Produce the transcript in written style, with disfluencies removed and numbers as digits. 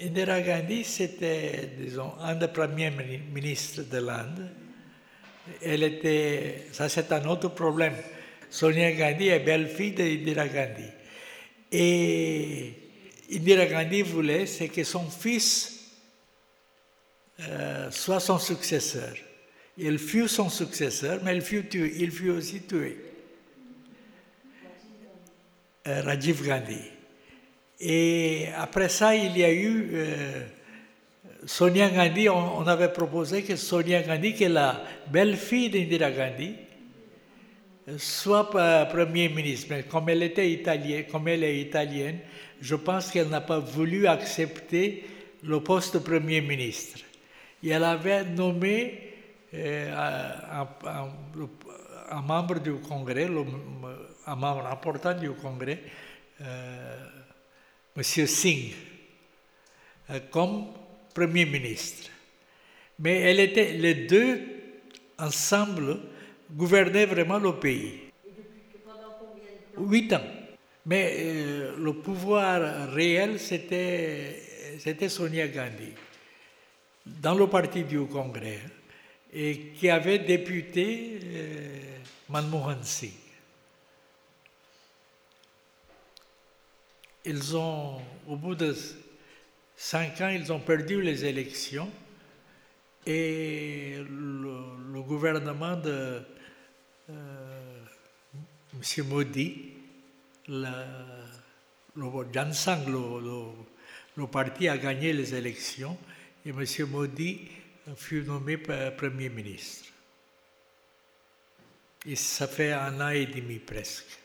Indira Gandhi, c'était, disons, un des premiers ministres de l'Inde. Ça c'est un autre problème. Sonia Gandhi est belle-fille d'Indira Gandhi. Et Indira Gandhi voulait c'est que son fils soit son successeur. Il fut son successeur, mais il fut aussi tué. Rajiv Gandhi. Et après ça, il y a eu Sonia Gandhi. On avait proposé que Sonia Gandhi, qui est la belle-fille d'Indira Gandhi, soit Premier ministre. Mais comme elle est italienne, je pense qu'elle n'a pas voulu accepter le poste de Premier ministre. Et elle avait nommé un membre du Congrès, un membre important du Congrès, M. Singh, comme Premier ministre. Mais les deux, ensemble, gouvernaient vraiment le pays. Et pendant combien de temps? 8 ans. Mais le pouvoir réel, c'était Sonia Gandhi, dans le parti du Congrès, et qui avait député Manmohan Singh. Au bout de 5 ans, ils ont perdu les élections et le gouvernement de M. Modi, le Jansang, le parti a gagné les élections et M. Modi fut nommé Premier ministre. Et ça fait 1 an et demi presque.